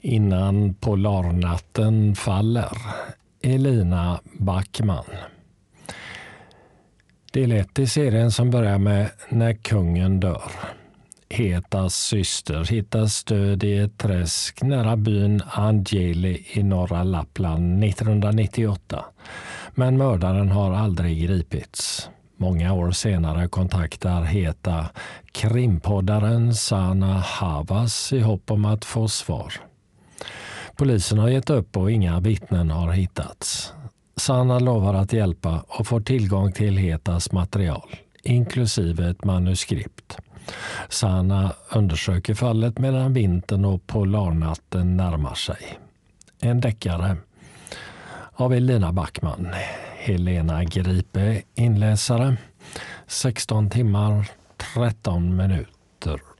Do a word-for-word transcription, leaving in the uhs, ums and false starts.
Innan polarnatten faller. Elina Backman. Del ett i serien som börjar med När kungen dör. Hetas syster hittas död i ett träsk nära byn Angeli i norra Lappland nittonhundranittioåtta. Men mördaren har aldrig gripits. Många år senare kontaktar Heta krimpoddaren Sana Havas i hopp om att få svar. Polisen har gett upp och inga vittnen har hittats. Sana lovar att hjälpa och får tillgång till Hetas material, inklusive ett manuskript. Sana undersöker fallet medan vintern och polarnatten närmar sig. En deckare av Elina Backman. Helena Gripe, inläsare. sexton timmar, tretton minuter.